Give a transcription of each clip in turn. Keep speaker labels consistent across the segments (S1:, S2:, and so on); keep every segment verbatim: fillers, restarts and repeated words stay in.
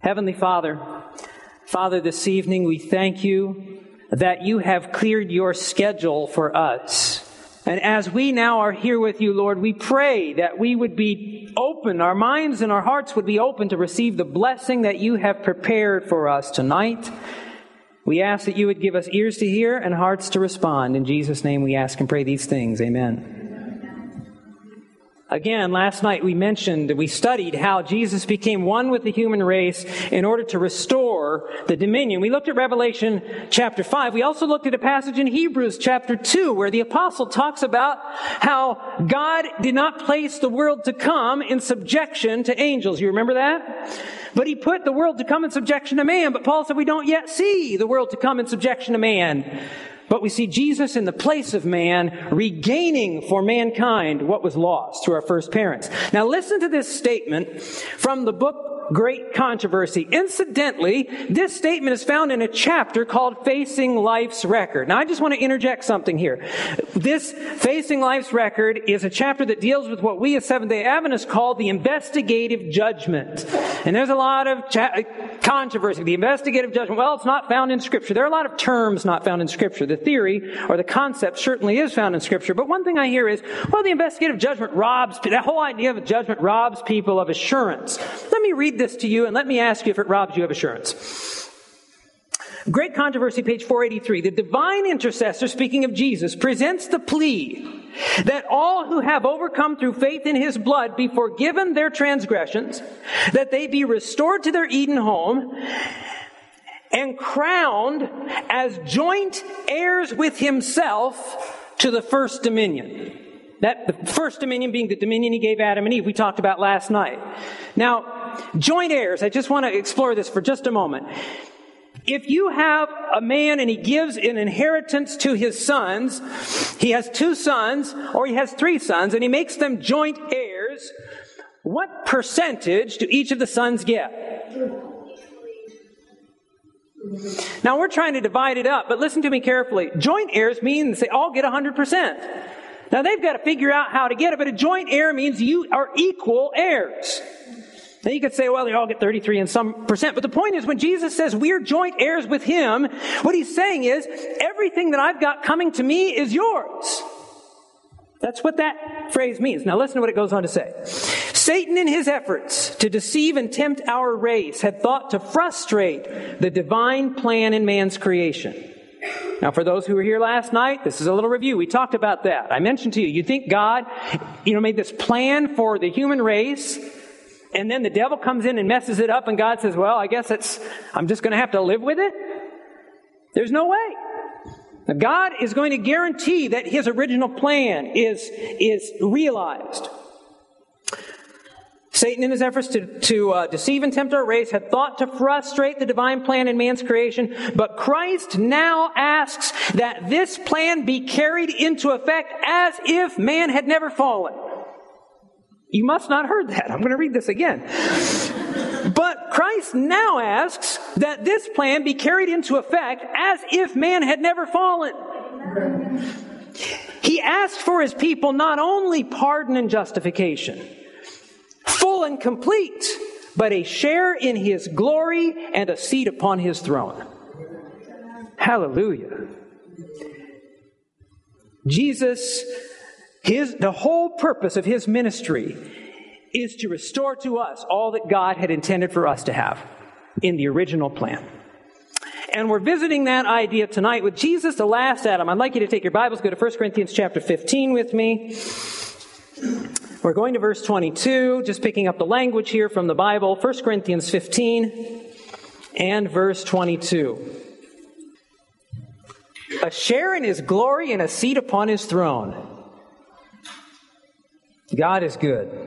S1: Heavenly Father, Father, this evening we thank you that you have cleared your schedule for us. And as we now are here with you, Lord, we pray that we would be open, our minds and our hearts would be open to receive the blessing that you have prepared for us tonight. We ask that you would give us ears to hear and hearts to respond. In Jesus' name we ask and pray these things. Amen. Again, last night we mentioned, we studied how Jesus became one with the human race in order to restore the dominion. We looked at Revelation chapter five. We also looked at a passage in Hebrews chapter two where the apostle talks about how God did not place the world to come in subjection to angels. You remember that? But he put the world to come in subjection to man. But Paul said we don't yet see the world to come in subjection to man. But we see Jesus in the place of man, regaining for mankind what was lost through our first parents. Now listen to this statement from the book Great Controversy. Incidentally, this statement is found in a chapter called Facing Life's Record. Now I just want to interject something here. This Facing Life's Record is a chapter that deals with what we as Seventh-day Adventists call the investigative judgment. And there's a lot of cha- controversy. The investigative judgment, well, it's not found in Scripture. There are a lot of terms not found in Scripture. The theory or the concept certainly is found in Scripture. But one thing I hear is, well, the investigative judgment robs, that whole idea of judgment robs people of assurance. Let me read this to you and let me ask you if it robs you of assurance. Great Controversy, page four eighty-three. The divine intercessor, speaking of Jesus, presents the plea that all who have overcome through faith in his blood be forgiven their transgressions, that they be restored to their Eden home, and crowned as joint heirs with himself to the first dominion. That the first dominion being the dominion he gave Adam and Eve, we talked about last night. Now, joint heirs, I just want to explore this for just a moment. If you have a man and he gives an inheritance to his sons, he has two sons or he has three sons and he makes them joint heirs, what percentage do each of the sons get? Now we're trying to divide it up, but listen to me carefully. Joint heirs means they all get one hundred percent. Now they've got to figure out how to get it, but a joint heir means you are equal heirs. Now you could say, well, they all get thirty-three and some percent. But the point is, when Jesus says we're joint heirs with him, what he's saying is, everything that I've got coming to me is yours. That's what that phrase means. Now listen to what it goes on to say. Satan, in his efforts to deceive and tempt our race, had thought to frustrate the divine plan in man's creation. Now, for those who were here last night, this is a little review. We talked about that. I mentioned to you, you think God, you know, made this plan for the human race, and then the devil comes in and messes it up, and God says, well, I guess it's, I'm just going to have to live with it? There's no way. Now, God is going to guarantee that his original plan is, is realized. Satan, in his efforts to, to uh, deceive and tempt our race, had thought to frustrate the divine plan in man's creation, but Christ now asks that this plan be carried into effect as if man had never fallen. You must not have heard that. I'm going to read this again. But Christ now asks that this plan be carried into effect as if man had never fallen. He asked for his people not only pardon and justification, full and complete, but a share in his glory and a seat upon his throne. Hallelujah. Jesus, his, the whole purpose of his ministry is to restore to us all that God had intended for us to have in the original plan. And we're visiting that idea tonight with Jesus, the last Adam. I'd like you to take your Bibles, go to First Corinthians chapter fifteen with me. We're going to verse twenty-two, just picking up the language here from the Bible. First Corinthians fifteen and verse twenty-two. A share in his glory and a seat upon his throne. God is good.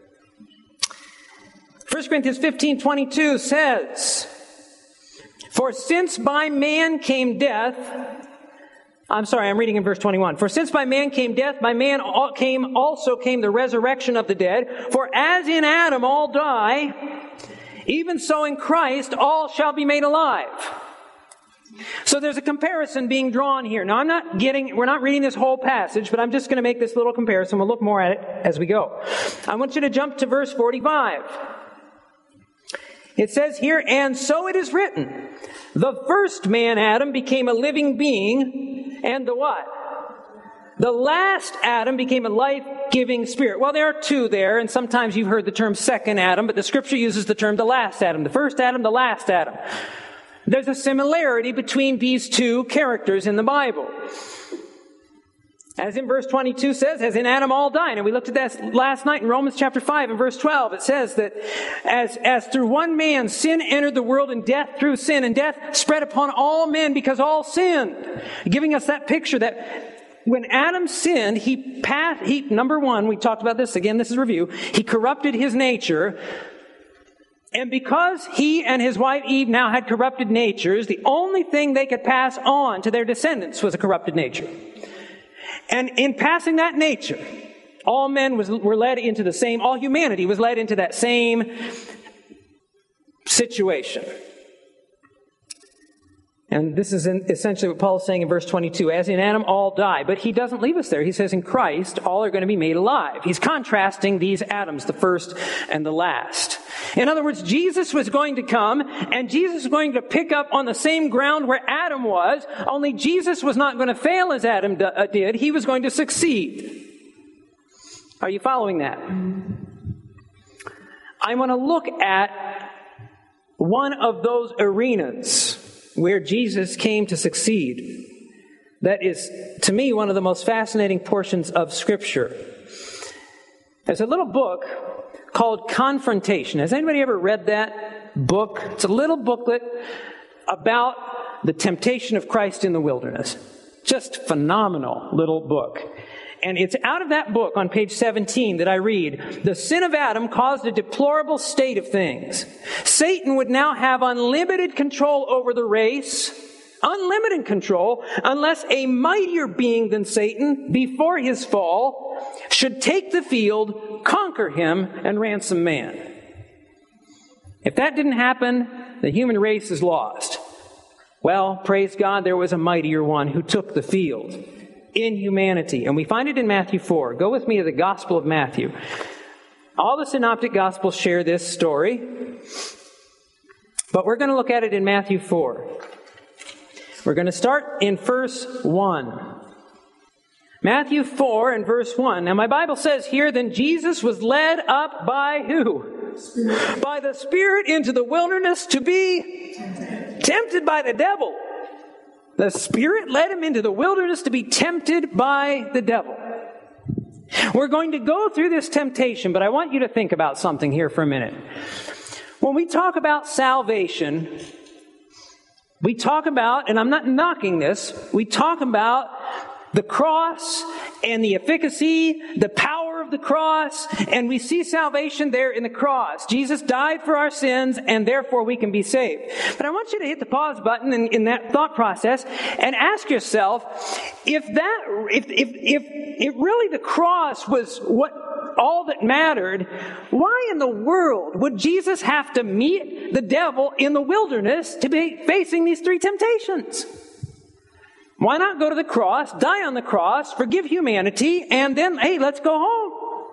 S1: First Corinthians fifteen twenty-two says, for since by man came death, I'm sorry, I'm reading in verse twenty-one. For since by man came death, by man came also came the resurrection of the dead. For as in Adam all die, even so in Christ all shall be made alive. So there's a comparison being drawn here. Now I'm not getting, we're not reading this whole passage, but I'm just going to make this little comparison. We'll look more at it as we go. I want you to jump to verse forty-five. It says here, and so it is written, the first man, Adam, became a living being, and the what? The last Adam became a life-giving spirit. Well, there are two there, and sometimes you've heard the term second Adam, but the Scripture uses the term the last Adam. The first Adam, the last Adam. There's a similarity between these two characters in the Bible. As in verse twenty-two says, as in Adam all died. And we looked at that last night in Romans chapter five and verse twelve. It says that as, as through one man sin entered the world, and death through sin, and death spread upon all men because all sinned. Giving us that picture that when Adam sinned, he passed, he, number one, we talked about this again, this is review, he corrupted his nature. And because he and his wife Eve now had corrupted natures, the only thing they could pass on to their descendants was a corrupted nature. And in passing that nature, all men was, were led into the same, all humanity was led into that same situation. And this is in, essentially what Paul is saying in verse twenty-two. As in Adam, all die. But he doesn't leave us there. He says in Christ, all are going to be made alive. He's contrasting these Adams, the first and the last. In other words, Jesus was going to come, and Jesus was going to pick up on the same ground where Adam was, only Jesus was not going to fail as Adam did. He was going to succeed. Are you following that? I want to look at one of those arenas where Jesus came to succeed. That is, to me, one of the most fascinating portions of Scripture. There's a little book called Confrontation. Has anybody ever read that book? It's a little booklet about the temptation of Christ in the wilderness. Just phenomenal little book. And it's out of that book on page seventeen that I read, the sin of Adam caused a deplorable state of things. Satan would now have unlimited control over the race, unlimited control, unless a mightier being than Satan, before his fall, should take the field, conquer him, and ransom man. If that didn't happen, the human race is lost. Well, praise God, there was a mightier one who took the field in humanity. And we find it in Matthew four. Go with me to the Gospel of Matthew. All the synoptic Gospels share this story, but we're going to look at it in Matthew four. We're going to start in verse one. Matthew four and verse one. Now my Bible says here, then Jesus was led up by who? Spirit. By the Spirit into the wilderness to be tempted, tempted by the devil. The Spirit led him into the wilderness to be tempted by the devil. We're going to go through this temptation, but I want you to think about something here for a minute. When we talk about salvation, we talk about, and I'm not knocking this, we talk about the cross and the efficacy, the power of the cross, and we see salvation there in the cross. Jesus died for our sins, and therefore we can be saved. But I want you to hit the pause button in, in that thought process and ask yourself, if that, if, if, if, if really the cross was what all that mattered, why in the world would Jesus have to meet the devil in the wilderness to be facing these three temptations? Why not go to the cross, die on the cross, forgive humanity, and then, hey, let's go home?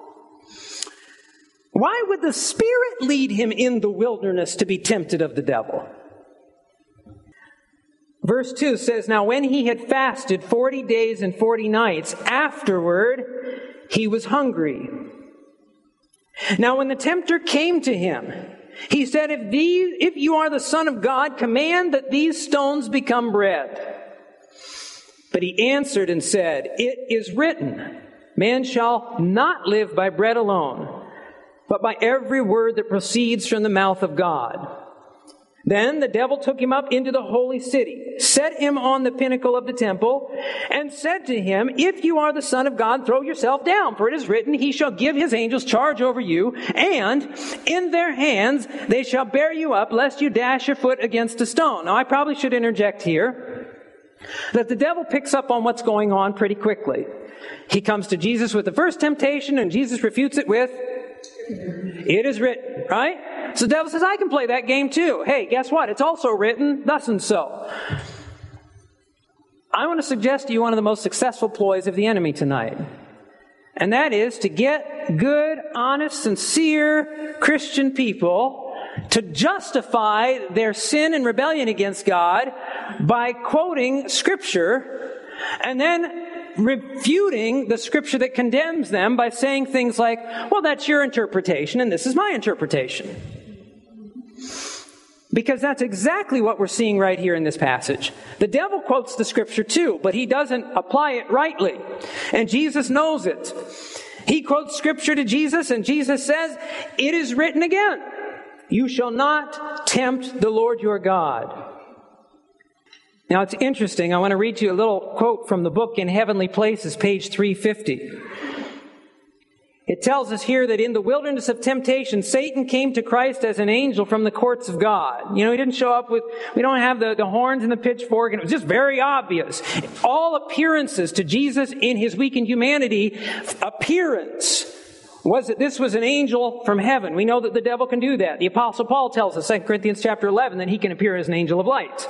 S1: Why would the Spirit lead him in the wilderness to be tempted of the devil? Verse two says, now when he had fasted forty days and forty nights, afterward he was hungry. Now when the tempter came to him, he said, if these, if you are the Son of God, command that these stones become bread. But he answered and said, it is written, man shall not live by bread alone, but by every word that proceeds from the mouth of God. Then the devil took him up into the holy city, set him on the pinnacle of the temple, and said to him, if you are the Son of God, throw yourself down, for it is written, he shall give his angels charge over you, and in their hands they shall bear you up, lest you dash your foot against a stone. Now I probably should interject here that the devil picks up on what's going on pretty quickly. He comes to Jesus with the first temptation, and Jesus refutes it with, it is written, right? So the devil says, I can play that game too. Hey, guess what? It's also written, thus and so. I want to suggest to you one of the most successful ploys of the enemy tonight. And that is to get good, honest, sincere Christian people to justify their sin and rebellion against God by quoting Scripture and then refuting the Scripture that condemns them by saying things like, well, that's your interpretation and this is my interpretation. Because that's exactly what we're seeing right here in this passage. The devil quotes the Scripture too, but he doesn't apply it rightly. And Jesus knows it. He quotes Scripture to Jesus, and Jesus says, it is written again, you shall not tempt the Lord your God. Now it's interesting. I want to read you a little quote from the book In Heavenly Places, page three fifty. It tells us here that in the wilderness of temptation, Satan came to Christ as an angel from the courts of God. You know, he didn't show up with, we don't have the, the horns and the pitchfork, and it was just very obvious. All appearances to Jesus in his weakened humanity, appearance was that this was an angel from heaven. We know that the devil can do that. The Apostle Paul tells us, Second Corinthians chapter eleven, that he can appear as an angel of light.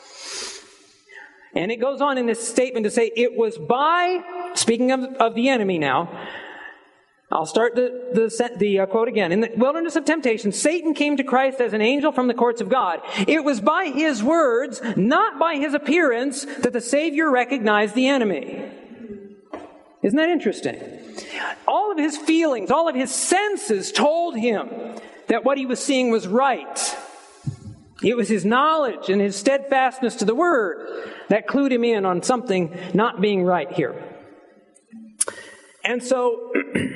S1: And it goes on in this statement to say, it was by, speaking of, of the enemy now, I'll start the the, the uh, quote again. In the wilderness of temptation, Satan came to Christ as an angel from the courts of God. It was by his words, not by his appearance, that the Savior recognized the enemy. Isn't that interesting? All of his feelings, all of his senses told him that what he was seeing was right. It was his knowledge and his steadfastness to the Word that clued him in on something not being right here. And so,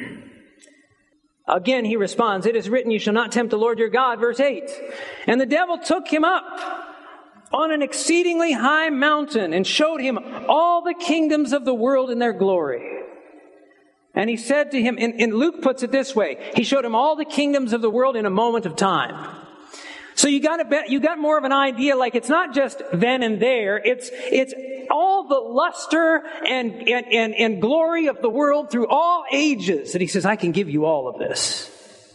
S1: again, he responds, it is written, you shall not tempt the Lord your God, verse eight. And the devil took him up on an exceedingly high mountain and showed him all the kingdoms of the world in their glory. And he said to him, and, and Luke puts it this way, he showed him all the kingdoms of the world in a moment of time. So you got a bet, you got more of an idea, like it's not just then and there, it's it's all the luster and, and, and, and glory of the world through all ages. And he says, I can give you all of this.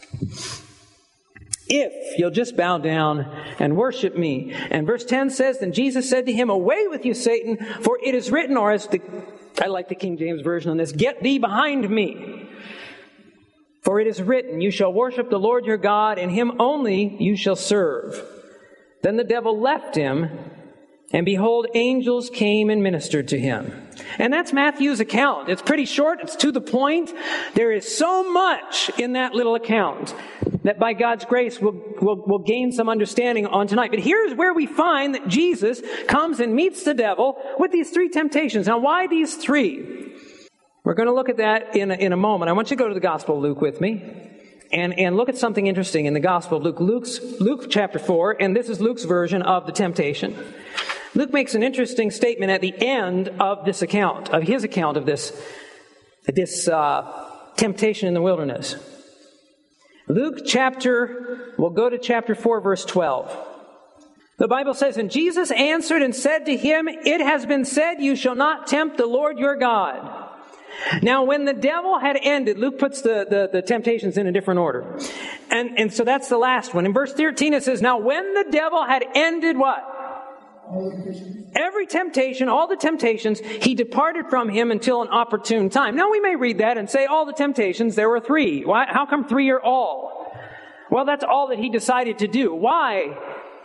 S1: If you'll just bow down and worship me. And verse ten says, then Jesus said to him, away with you, Satan, for it is written, or as the, I like the King James Version on this, get thee behind me. For it is written, you shall worship the Lord your God, and him only you shall serve. Then the devil left him, and behold, angels came and ministered to him. And that's Matthew's account. It's pretty short. It's to the point. There is so much in that little account that by God's grace we'll, we'll, we'll gain some understanding on tonight. But here's where we find that Jesus comes and meets the devil with these three temptations. Now, why these three? We're going to look at that in a, in a moment. I want you to go to the Gospel of Luke with me and, and look at something interesting in the Gospel of Luke. Luke's, Luke chapter four, and this is Luke's version of the temptation. Luke makes an interesting statement at the end of this account, of his account of this, this uh, temptation in the wilderness. Luke chapter, we'll go to chapter four, verse twelve. The Bible says, and Jesus answered and said to him, it has been said, you shall not tempt the Lord your God. Now, when the devil had ended, Luke puts the, the, the temptations in a different order. And, and so that's the last one. In verse thirteen, it says, now when the devil had ended what? Every temptation, all the temptations, he departed from him until an opportune time. Now, we may read that and say, all the temptations, there were three. Why? How come three are all? Well, that's all that he decided to do. Why?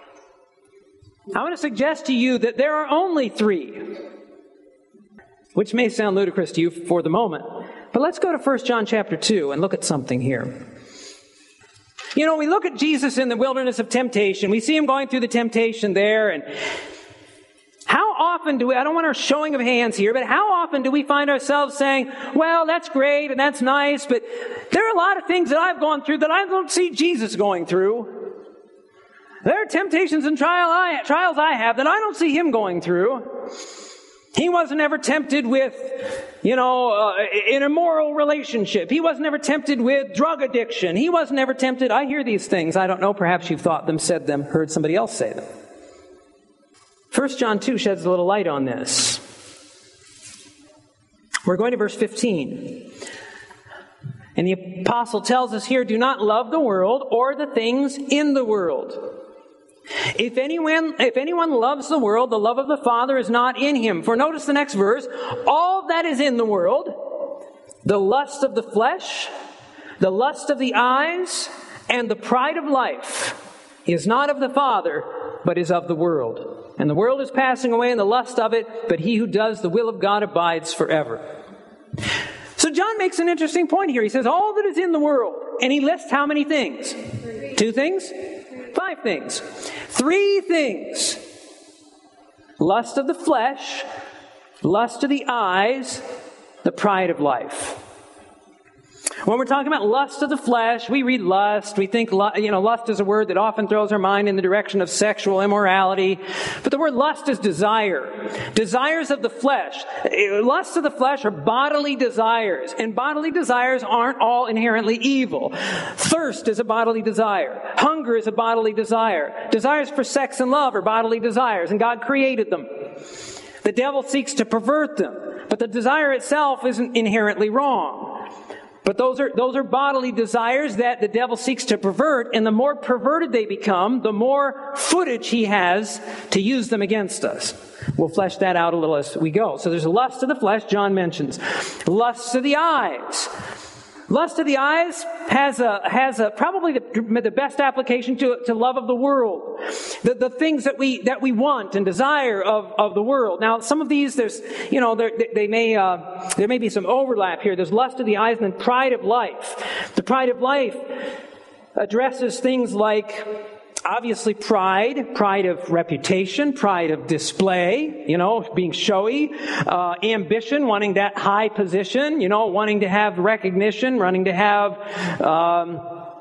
S1: I want to suggest to you that there are only three, which may sound ludicrous to you for the moment. But let's go to First John chapter two and look at something here. You know, we look at Jesus in the wilderness of temptation. We see him going through the temptation there. And how often do we, I don't want a showing of hands here, but how often do we find ourselves saying, well, that's great and that's nice, but there are a lot of things that I've gone through that I don't see Jesus going through. There are temptations and trial I, trials I have that I don't see him going through. He wasn't ever tempted with, you know, uh, an immoral relationship. He wasn't ever tempted with drug addiction. He wasn't ever tempted. I hear these things. I don't know. Perhaps you've thought them, said them, heard somebody else say them. First John two sheds a little light on this. We're going to verse fifteen. And the apostle tells us here, do not love the world or the things in the world. If anyone, if anyone loves the world, the love of the Father is not in him. For notice the next verse, all that is in the world, the lust of the flesh, the lust of the eyes, and the pride of life, is not of the Father, but is of the world. And the world is passing away in the lust of it, but he who does the will of God abides forever. So John makes an interesting point here. He says, all that is in the world. And he lists how many things? Three. Two things? Five things. Three things. Lust of the flesh, lust of the eyes, the pride of life. When we're talking about lust of the flesh, we read lust. We think, you know, lust is a word that often throws our mind in the direction of sexual immorality. But the word lust is desire. Desires of the flesh. Lusts of the flesh are bodily desires. And bodily desires aren't all inherently evil. Thirst is a bodily desire. Hunger is a bodily desire. Desires for sex and love are bodily desires. And God created them. The devil seeks to pervert them. But the desire itself isn't inherently wrong. But those are those are bodily desires that the devil seeks to pervert, and the more perverted they become, the more footage he has to use them against us. We'll flesh that out a little as we go. So there's a lust of the flesh, John mentions. Lust of the eyes. Lust of the eyes has a has a probably the, the best application to to love of the world, the the things that we that we want and desire of, of the world. Now, some of these there's you know they, they may uh, there may be some overlap here. There's lust of the eyes and then pride of life. The pride of life addresses things like, obviously, pride, pride of reputation, pride of display, you know, being showy, uh, ambition, wanting that high position, you know, wanting to have recognition, wanting to have, um,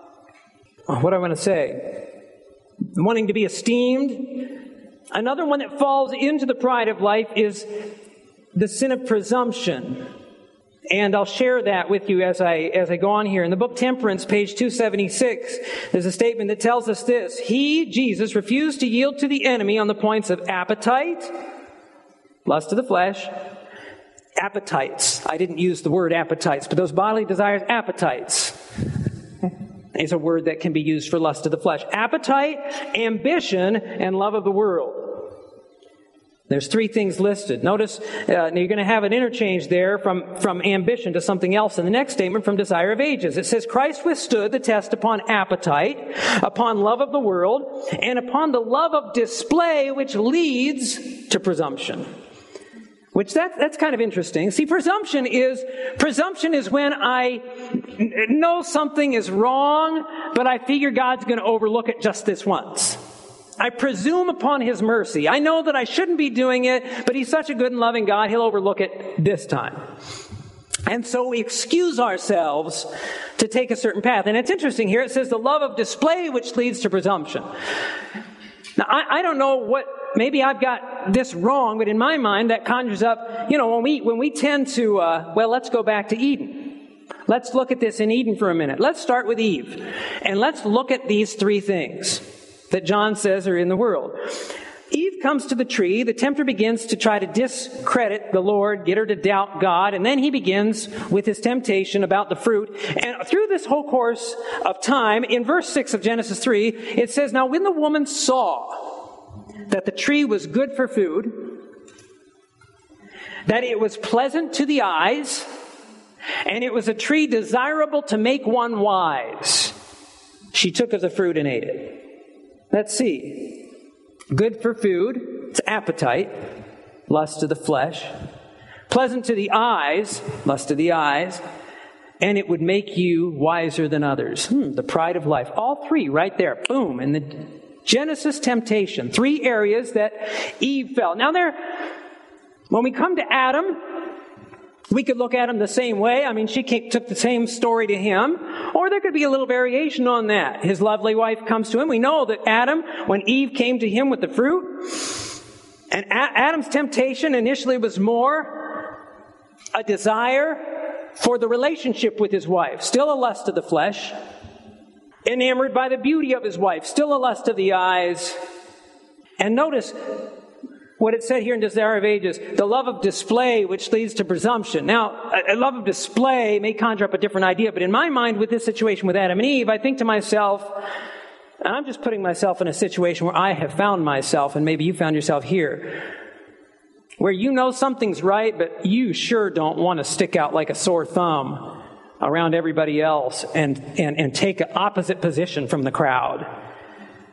S1: what do I want to say? Wanting to be esteemed. Another one that falls into the pride of life is the sin of presumption. And I'll share that with you as I as I go on here. In the book Temperance, page two seventy-six, there's a statement that tells us this. He, Jesus, refused to yield to the enemy on the points of appetite, lust of the flesh, appetites. I didn't use the word appetites, but those bodily desires, appetites. It's a word that can be used for lust of the flesh. Appetite, ambition, and love of the world. There's three things listed. Notice, uh, you're going to have an interchange there from, from ambition to something else in the next statement, from desire of ages. It says, Christ withstood the test upon appetite, upon love of the world, and upon the love of display, which leads to presumption. Which that, that's kind of interesting. See, presumption is, presumption is when I know something is wrong, but I figure God's going to overlook it just this once. I presume upon His mercy. I know that I shouldn't be doing it, but He's such a good and loving God, He'll overlook it this time. And so we excuse ourselves to take a certain path. And it's interesting here, it says the love of display which leads to presumption. Now, I, I don't know what, maybe I've got this wrong, but in my mind that conjures up, you know, when we, when we tend to, uh, well, let's go back to Eden. Let's look at this in Eden for a minute. Let's start with Eve. And let's look at these three things that John says are in the world. Eve comes to the tree. The tempter begins to try to discredit the Lord, get her to doubt God. And then he begins with his temptation about the fruit. And through this whole course of time, in verse six of Genesis three, it says, now when the woman saw that the tree was good for food, that it was pleasant to the eyes, and it was a tree desirable to make one wise, she took of the fruit and ate it. Let's see. Good for food. It's appetite. Lust of the flesh. Pleasant to the eyes. Lust of the eyes. And it would make you wiser than others. Hmm, the pride of life. All three right there. Boom. In the Genesis temptation. Three areas that Eve fell. Now there, when we come to Adam, we could look at him the same way. I mean, she took the same story to him. Or there could be a little variation on that. His lovely wife comes to him. We know that Adam, when Eve came to him with the fruit, and Adam's temptation initially was more a desire for the relationship with his wife. Still a lust of the flesh. Enamored by the beauty of his wife. Still a lust of the eyes. And notice what it said here in Desire of Ages, the love of display which leads to presumption. Now, a love of display may conjure up a different idea, but in my mind with this situation with Adam and Eve, I think to myself, and I'm just putting myself in a situation where I have found myself, and maybe you found yourself here, where you know something's right, but you sure don't want to stick out like a sore thumb around everybody else and, and, and take an opposite position from the crowd.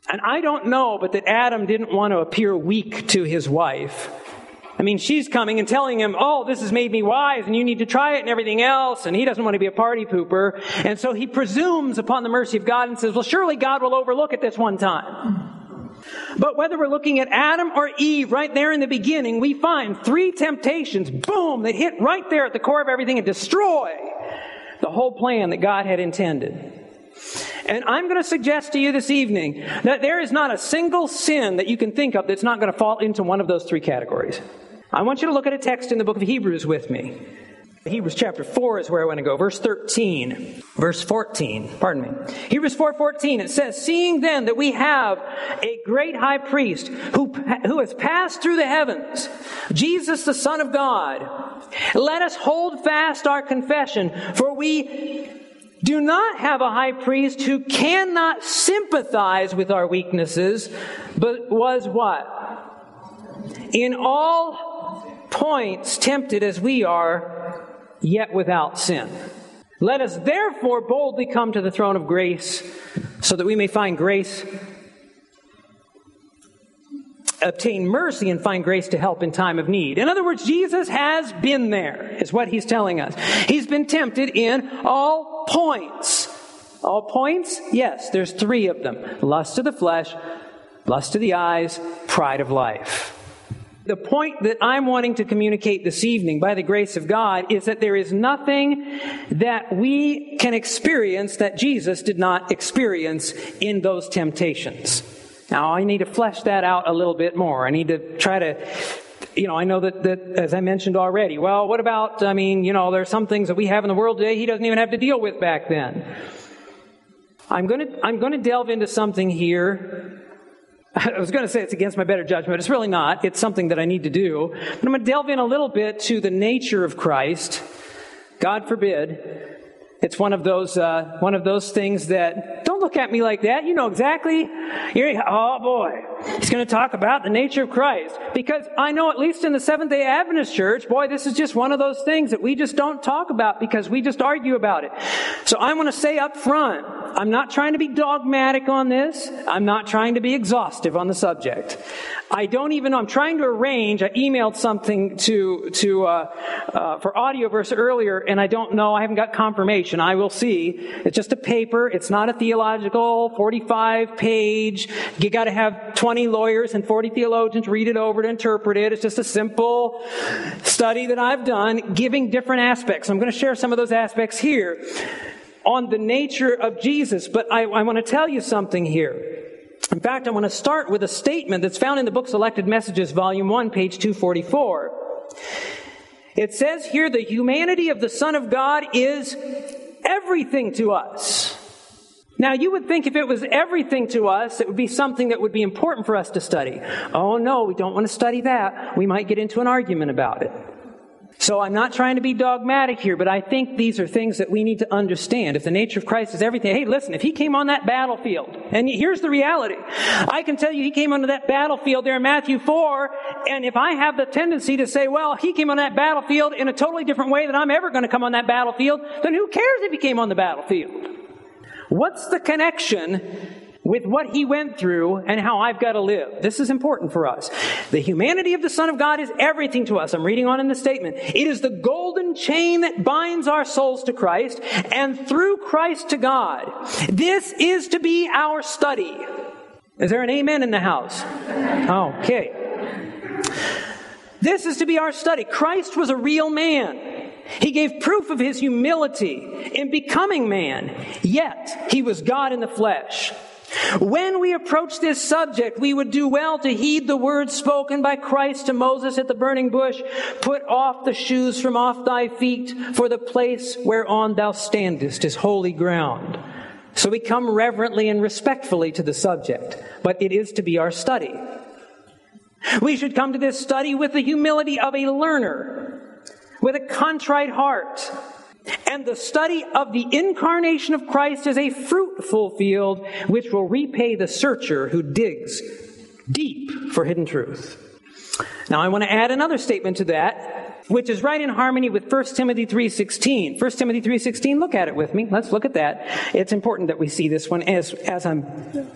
S1: And I don't know, but that Adam didn't want to appear weak to his wife. I mean, she's coming and telling him, oh, this has made me wise, and you need to try it and everything else, and he doesn't want to be a party pooper. And so he presumes upon the mercy of God and says, well, surely God will overlook it this one time. But whether we're looking at Adam or Eve, right there in the beginning, we find three temptations, boom, that hit right there at the core of everything and destroy the whole plan that God had intended. And I'm going to suggest to you this evening that there is not a single sin that you can think of that's not going to fall into one of those three categories. I want you to look at a text in the book of Hebrews with me. Hebrews chapter four is where I want to go. Verse thirteen. Verse fourteen. Pardon me. Hebrews four fourteen. It says, seeing then that we have a great high priest who, who has passed through the heavens, Jesus the Son of God, let us hold fast our confession, for we do not have a high priest who cannot sympathize with our weaknesses, but was what? In all points tempted as we are, yet without sin. Let us therefore boldly come to the throne of grace, so that we may find grace, obtain mercy, and find grace to help in time of need. In other words, Jesus has been there, is what he's telling us. He's been tempted in all points. All points? Yes, there's three of them. Lust of the flesh, lust of the eyes, pride of life. The point that I'm wanting to communicate this evening, by the grace of God, is that there is nothing that we can experience that Jesus did not experience in those temptations. Now, I need to flesh that out a little bit more. I need to try to, you know, I know that, that, as I mentioned already, well, what about, I mean, you know, there are some things that we have in the world today he doesn't even have to deal with back then. I'm going to, I'm going to delve into something here. I was going to say it's against my better judgment. It's really not. It's something that I need to do. But I'm going to delve in a little bit to the nature of Christ. God forbid. It's one of those uh, one of those things that, don't look at me like that. You know exactly. You're, oh boy, he's going to talk about the nature of Christ. Because I know, at least in the Seventh-day Adventist Church, boy, this is just one of those things that we just don't talk about because we just argue about it. So I want to say up front, I'm not trying to be dogmatic on this. I'm not trying to be exhaustive on the subject. I don't even know. I'm trying to arrange. I emailed something to to uh, uh, for Audioverse earlier, and I don't know. I haven't got confirmation. I will see. It's just a paper. It's not a theological forty-five page. You got to have twenty lawyers and forty theologians read it over to interpret it. It's just a simple study that I've done, giving different aspects. I'm going to share some of those aspects here on the nature of Jesus. But I, I want to tell you something here. In fact, I want to start with a statement that's found in the book Selected Messages, Volume one, page two forty-four. It says here, the humanity of the Son of God is everything to us. Now, you would think if it was everything to us, it would be something that would be important for us to study. Oh, no, we don't want to study that. We might get into an argument about it. So I'm not trying to be dogmatic here, but I think these are things that we need to understand. If the nature of Christ is everything, hey, listen, if he came on that battlefield, and here's the reality. I can tell you he came onto that battlefield there in Matthew four, and if I have the tendency to say, well, he came on that battlefield in a totally different way than I'm ever going to come on that battlefield, then who cares if he came on the battlefield? What's the connection with what he went through and how I've got to live? This is important for us. The humanity of the Son of God is everything to us. I'm reading on in the statement. It is the golden chain that binds our souls to Christ and through Christ to God. This is to be our study. Is there an amen in the house? Okay. This is to be our study. Christ was a real man. He gave proof of his humility in becoming man, yet he was God in the flesh. When we approach this subject, we would do well to heed the words spoken by Christ to Moses at the burning bush. Put off the shoes from off thy feet, for the place whereon thou standest is holy ground. So we come reverently and respectfully to the subject, but it is to be our study. We should come to this study with the humility of a learner, with a contrite heart. And the study of the incarnation of Christ is a fruitful field which will repay the searcher who digs deep for hidden truth. Now I want to add another statement to that, which is right in harmony with First Timothy three sixteen. First Timothy three sixteen, look at it with me. Let's look at that. It's important that we see this one as, as I'm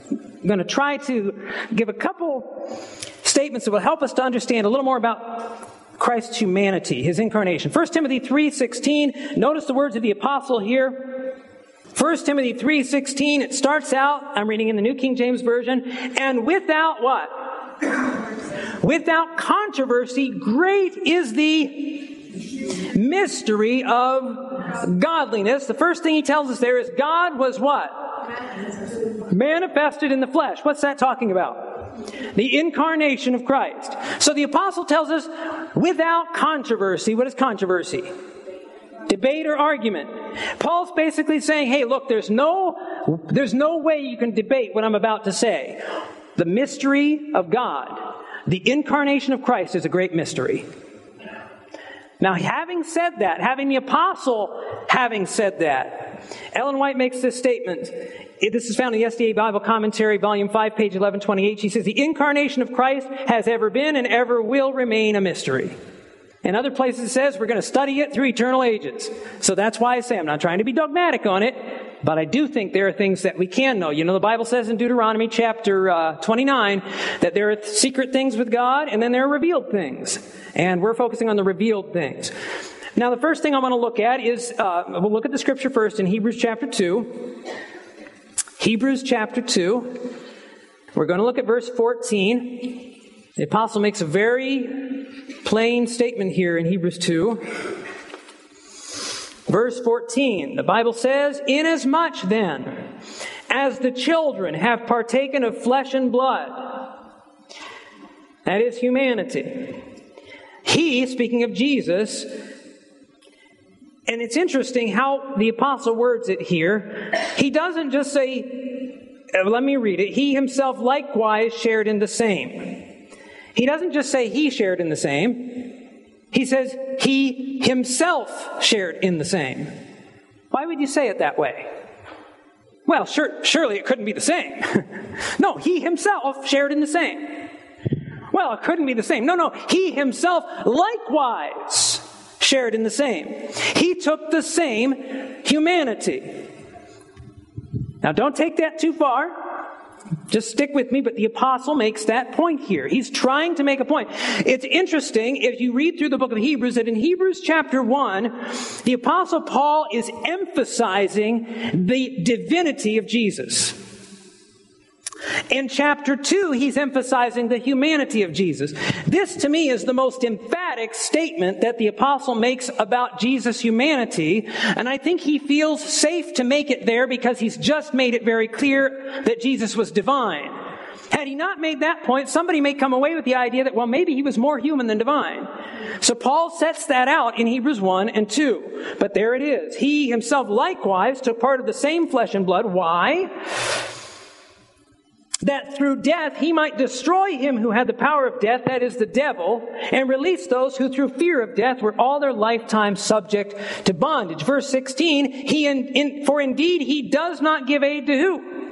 S1: going to try to give a couple statements that will help us to understand a little more about Christ's humanity, his incarnation. First Timothy three sixteen, notice the words of the apostle here. First Timothy three sixteen, it starts out, I'm reading in the New King James Version, and without what? Without controversy, great is the mystery of godliness. The first thing he tells us there is God was what? Manifested in the flesh. What's that talking about? The incarnation of Christ. So the apostle tells us, without controversy. What is controversy? Debate or argument. Paul's basically saying, hey, look, there's no, there's no way you can debate what I'm about to say. The mystery of God, the incarnation of Christ, is a great mystery. Now, having said that, having the apostle having said that, Ellen White makes this statement. This is found in the S D A Bible Commentary, Volume five, page eleven twenty-eight. She says, the incarnation of Christ has ever been and ever will remain a mystery. In other places it says we're going to study it through eternal ages. So that's why I say I'm not trying to be dogmatic on it, but I do think there are things that we can know. You know, the Bible says in Deuteronomy chapter uh, twenty-nine that there are secret things with God and then there are revealed things. And we're focusing on the revealed things. Now, the first thing I want to look at is, uh, we'll look at the scripture first in Hebrews chapter two. Hebrews chapter two. We're going to look at verse fourteen. The apostle makes a very plain statement here in Hebrews two. Verse fourteen, the Bible says, inasmuch then as the children have partaken of flesh and blood, that is humanity, he, speaking of Jesus, and it's interesting how the apostle words it here. He doesn't just say, let me read it, he himself likewise shared in the same. He doesn't just say he shared in the same. He says he himself shared in the same. Why would you say it that way? Well, sure, surely it couldn't be the same. No, he himself shared in the same. Well, it couldn't be the same. No, no, he himself likewise shared in the same. He took the same humanity. Now, don't take that too far. Just stick with me, but the apostle makes that point here. He's trying to make a point. It's interesting, if you read through the book of Hebrews, that in Hebrews chapter one, the apostle Paul is emphasizing the divinity of Jesus. In chapter two, he's emphasizing the humanity of Jesus. This, to me, is the most emphatic statement that the apostle makes about Jesus' humanity, and I think he feels safe to make it there because he's just made it very clear that Jesus was divine. Had he not made that point, somebody may come away with the idea that, well, maybe he was more human than divine. So Paul sets that out in Hebrews one and two. But there it is. He himself likewise took part of the same flesh and blood. Why? That through death he might destroy him who had the power of death, that is the devil, and release those who through fear of death were all their lifetime subject to bondage. Verse sixteen, he in, in, for indeed he does not give aid to who?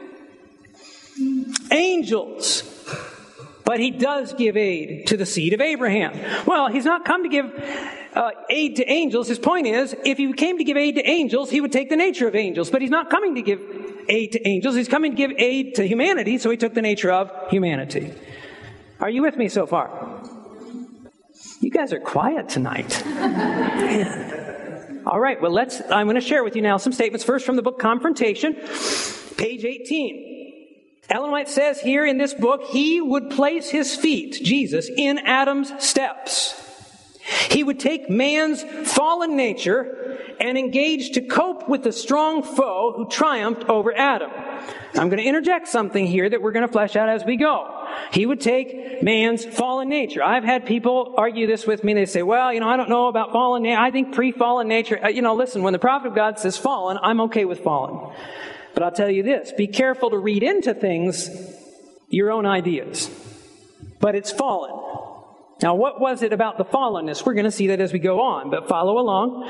S1: Angels. But he does give aid to the seed of Abraham. Well, he's not come to give uh, aid to angels. His point is, if he came to give aid to angels, he would take the nature of angels. But he's not coming to give aid to angels. He's coming to give aid to humanity, so he took the nature of humanity. Are you with me so far? You guys are quiet tonight. Man. All right, well, let's, I'm going to share with you now some statements. First from the book Confrontation, page eighteen. Ellen White says here in this book, he would place his feet, Jesus, in Adam's steps. He would take man's fallen nature and engage to cope with the strong foe who triumphed over Adam. I'm going to interject something here that we're going to flesh out as we go. He would take man's fallen nature. I've had people argue this with me. They say, well, you know, I don't know about fallen nature. I think pre-fallen nature. You know, listen, when the prophet of God says fallen, I'm okay with fallen. But I'll tell you this, be careful to read into things your own ideas. But it's fallen. Now, what was it about the fallenness? We're going to see that as we go on, but follow along.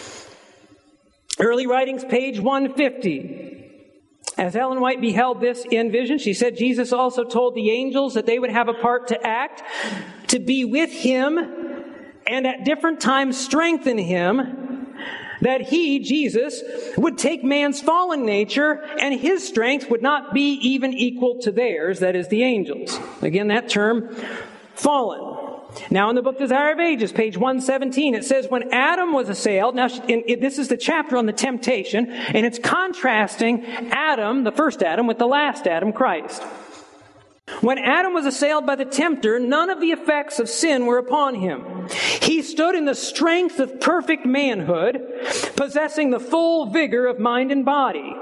S1: Early Writings, page one fifty. As Ellen White beheld this in vision, she said, Jesus also told the angels that they would have a part to act, to be with him, and at different times strengthen him, that he, Jesus, would take man's fallen nature and his strength would not be even equal to theirs, that is, the angels. Again, that term, fallen. Now in the book Desire of Ages, page one seventeen, it says, when Adam was assailed, now in, in, this is the chapter on the temptation, and it's contrasting Adam, the first Adam, with the last Adam, Christ. When Adam was assailed by the tempter, none of the effects of sin were upon him. He stood in the strength of perfect manhood, possessing the full vigor of mind and body.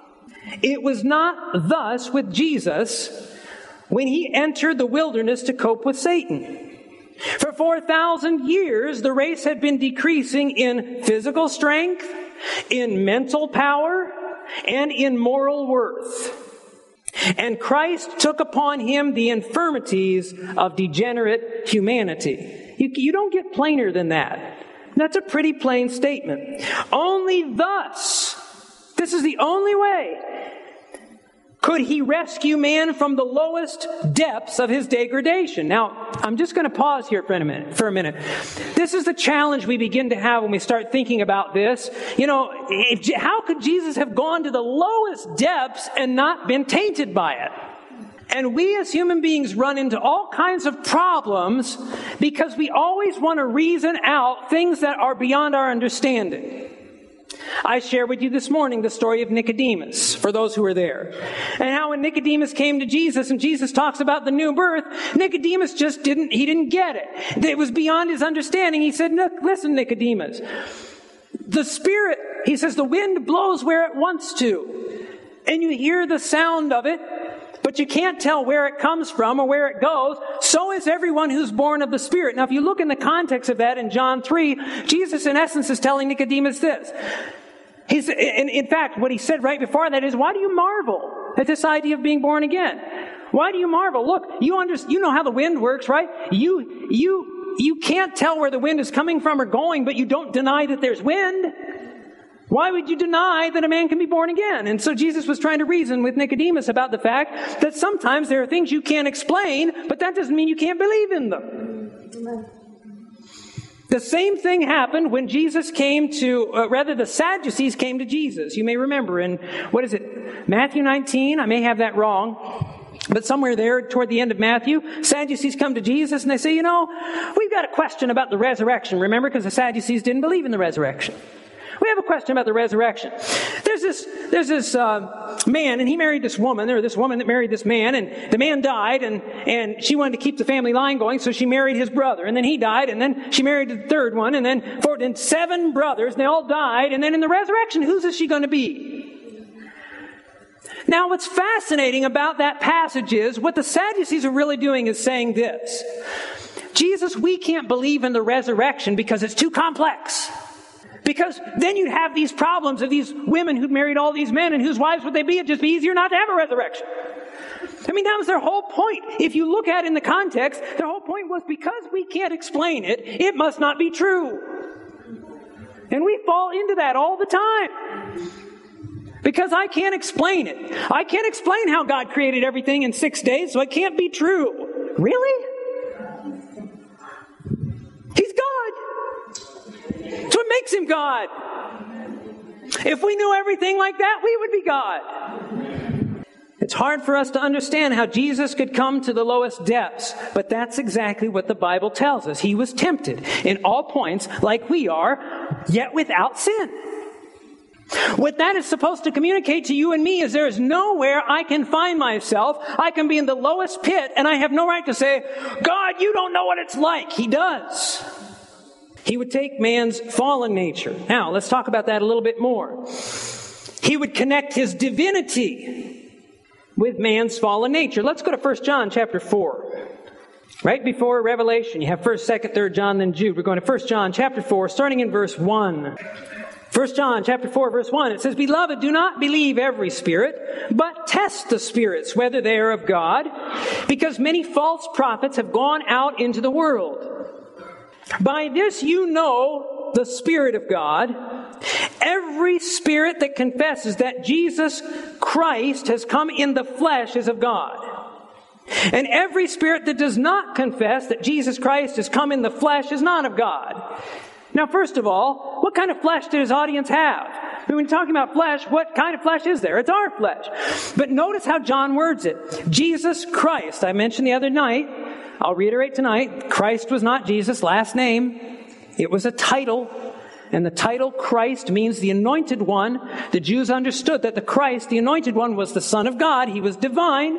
S1: It was not thus with Jesus when he entered the wilderness to cope with Satan. For four thousand years, the race had been decreasing in physical strength, in mental power, and in moral worth. And Christ took upon him the infirmities of degenerate humanity. You, you don't get plainer than that. That's a pretty plain statement. Only thus, this is the only way, could he rescue man from the lowest depths of his degradation. Now, I'm just going to pause here for a minute. For a minute. This is the challenge we begin to have when we start thinking about this. You know, if, how could Jesus have gone to the lowest depths and not been tainted by it? And we as human beings run into all kinds of problems because we always want to reason out things that are beyond our understanding. I shared with you this morning the story of Nicodemus, for those who were there. And how when Nicodemus came to Jesus and Jesus talks about the new birth, Nicodemus just didn't, he didn't get it. It was beyond his understanding. He said, listen, Nicodemus, the Spirit, he says, the wind blows where it wants to. And you hear the sound of it, but you can't tell where it comes from or where it goes. So is everyone who's born of the Spirit. Now, if you look in the context of that in John three, Jesus, in essence, is telling Nicodemus this. He's, and in fact, what he said right before that is, why do you marvel at this idea of being born again? Why do you marvel? Look, you under, you know how the wind works, right? You, you, you can't tell where the wind is coming from or going, but you don't deny that there's wind. Why would you deny that a man can be born again? And so Jesus was trying to reason with Nicodemus about the fact that sometimes there are things you can't explain, but that doesn't mean you can't believe in them. The same thing happened when Jesus came to, uh, rather the Sadducees came to Jesus. You may remember in, what is it, Matthew nineteen? I may have that wrong. But somewhere there, toward the end of Matthew, Sadducees come to Jesus and they say, you know, we've got a question about the resurrection. Remember, because the Sadducees didn't believe in the resurrection. We have a question about the resurrection. There's this, there's this uh, man, and he married this woman, or this woman that married this man, and the man died, and, and she wanted to keep the family line going, so she married his brother, and then he died, and then she married the third one, and then four, and seven brothers, and they all died, and then in the resurrection, whose is she going to be? Now, what's fascinating about that passage is, what the Sadducees are really doing is saying this: Jesus, we can't believe in the resurrection because it's too complex. Because then you'd have these problems of these women who'd married all these men, and whose wives would they be? It'd just be easier not to have a resurrection. I mean, that was their whole point. If you look at it in the context, their whole point was, because we can't explain it, it must not be true. And we fall into that all the time. Because I can't explain it. I can't explain how God created everything in six days, so it can't be true. Really? He's God. That's what makes him God. If we knew everything like that, we would be God. It's hard for us to understand how Jesus could come to the lowest depths, but that's exactly what the Bible tells us. He was tempted in all points like we are, yet without sin. What that is supposed to communicate to you and me is there is nowhere I can find myself. I can be in the lowest pit, and I have no right to say, God, you don't know what it's like. He does. He would take man's fallen nature. Now, let's talk about that a little bit more. He would connect his divinity with man's fallen nature. Let's go to First John chapter four. Right before Revelation, you have first, second, third John, then Jude. We're going to First John chapter four, starting in verse one. First John chapter four, verse one, it says, Beloved, do not believe every spirit, but test the spirits, whether they are of God, because many false prophets have gone out into the world. By this you know the Spirit of God. Every spirit that confesses that Jesus Christ has come in the flesh is of God. And every spirit that does not confess that Jesus Christ has come in the flesh is not of God. Now, first of all, what kind of flesh did his audience have? I mean, when you're talking about flesh, what kind of flesh is there? It's our flesh. But notice how John words it. Jesus Christ. I mentioned the other night. I'll reiterate tonight. Christ was not Jesus' last name. It was a title. And the title Christ means the anointed one. The Jews understood that the Christ, the anointed one, was the Son of God. He was divine.